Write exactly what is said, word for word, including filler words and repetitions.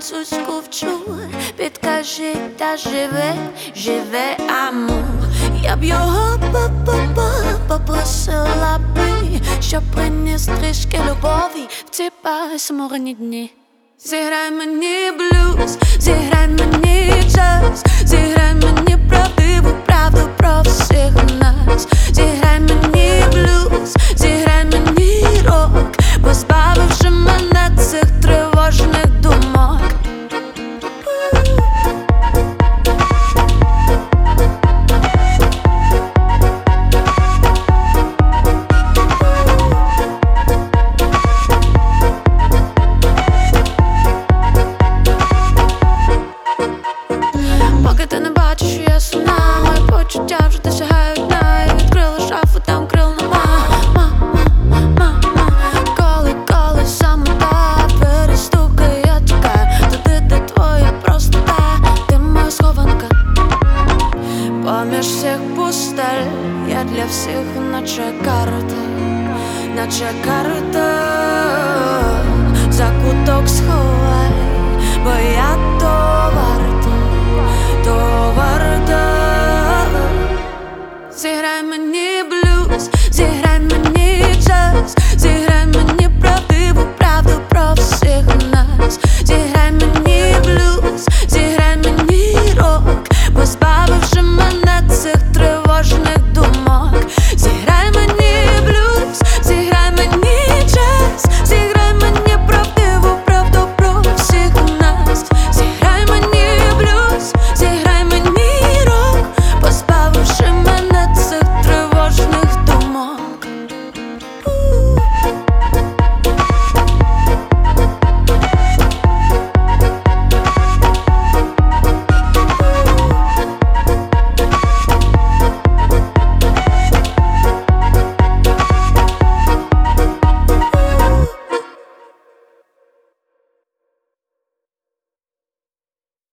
французьку вчу. Підкажи, та живе, живе амур. Я б його попросила би, щоб приніс трішки любові в ці пасмурні дні. Зіграй мені блюз, зіграй мені джаз, зіграй мені правдиву правду про всіх нас. Зіграй мені блюз, зіграй мені рок, позбавивши мене цих тривожних думок. Поки ти не бачиш, що я сумна, мої почуття вже досягають дна. Я відкрила шафу, там крил нема. Ма-ма-ма-ма, коли, коли самота перестукає, я чекаю туди, де твоя простота. Ти моя схованка поміж всіх пустель. Я для всіх наче карта, наче карта. Закуток сховай, бо я товар.